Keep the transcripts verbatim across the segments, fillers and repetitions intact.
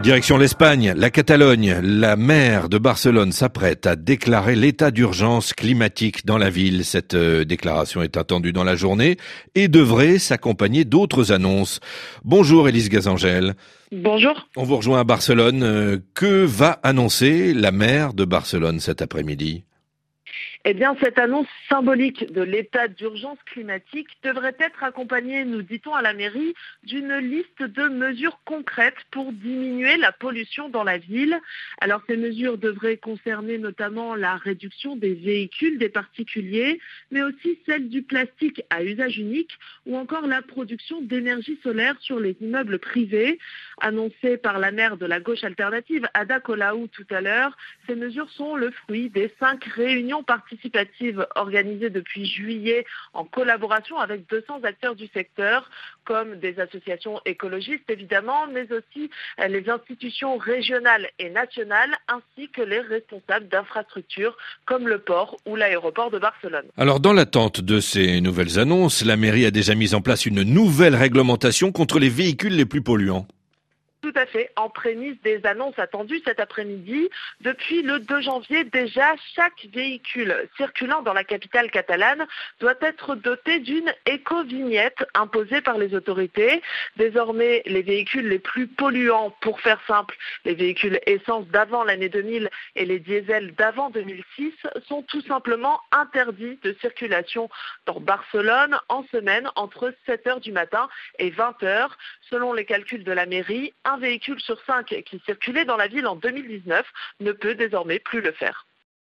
Direction l'Espagne, la Catalogne, la maire de Barcelone s'apprête à déclarer l'état d'urgence climatique dans la ville. Cette euh, déclaration est attendue dans la journée et devrait s'accompagner d'autres annonces. Bonjour Élise Gazangel. Bonjour. On vous rejoint à Barcelone. Euh, que va annoncer la maire de Barcelone cet après-midi ? Eh bien, cette annonce symbolique de l'état d'urgence climatique devrait être accompagnée, nous dit-on à la mairie, d'une liste de mesures concrètes pour diminuer la pollution dans la ville. Alors, ces mesures devraient concerner notamment la réduction des véhicules des particuliers, mais aussi celle du plastique à usage unique ou encore la production d'énergie solaire sur les immeubles privés. Annoncées par la maire de la gauche alternative, Ada Colau, tout à l'heure, ces mesures sont le fruit des cinq réunions participatives organisées depuis juillet en collaboration avec deux cents acteurs du secteur, comme des associations écologistes évidemment, mais aussi les institutions régionales et nationales, ainsi que les responsables d'infrastructures comme le port ou l'aéroport de Barcelone. Alors, dans l'attente de ces nouvelles annonces, la mairie a déjà mis en place une nouvelle réglementation contre les véhicules les plus polluants. Tout à fait, en prémisse des annonces attendues cet après-midi. Depuis le deux janvier, déjà, chaque véhicule circulant dans la capitale catalane doit être doté d'une éco-vignette imposée par les autorités. Désormais, les véhicules les plus polluants, pour faire simple, les véhicules essence d'avant l'année deux mille et les diesels d'avant deux mille six, sont tout simplement interdits de circulation dans Barcelone en semaine entre sept heures du matin et vingt heures. Selon les calculs de la mairie, un véhicule sur cinq qui circulait dans la ville en deux mille dix-neuf ne peut désormais plus le faire.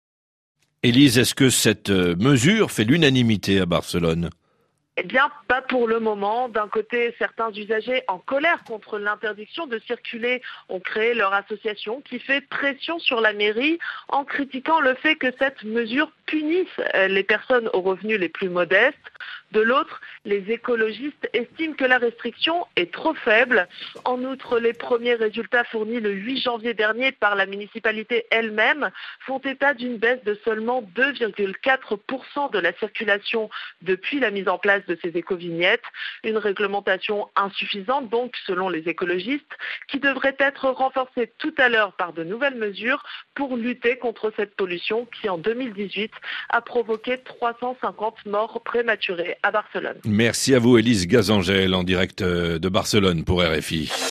Élise, est-ce que cette mesure fait l'unanimité à Barcelone ? Eh bien, pas pour le moment. D'un côté, certains usagers en colère contre l'interdiction de circuler ont créé leur association qui fait pression sur la mairie en critiquant le fait que cette mesure punisse les personnes aux revenus les plus modestes. De l'autre, les écologistes estiment que la restriction est trop faible. En outre, les premiers résultats fournis le huit janvier dernier par la municipalité elle-même font état d'une baisse de seulement deux virgule quatre pour cent de la circulation depuis la mise en place de ces éco-vignettes. Une réglementation insuffisante, donc, selon les écologistes, qui devrait être renforcée tout à l'heure par de nouvelles mesures pour lutter contre cette pollution qui, en deux mille dix-huit, a provoqué trois cent cinquante morts prématurées à Barcelone. Merci à vous, Élise Gazangel, en direct de Barcelone pour R F I.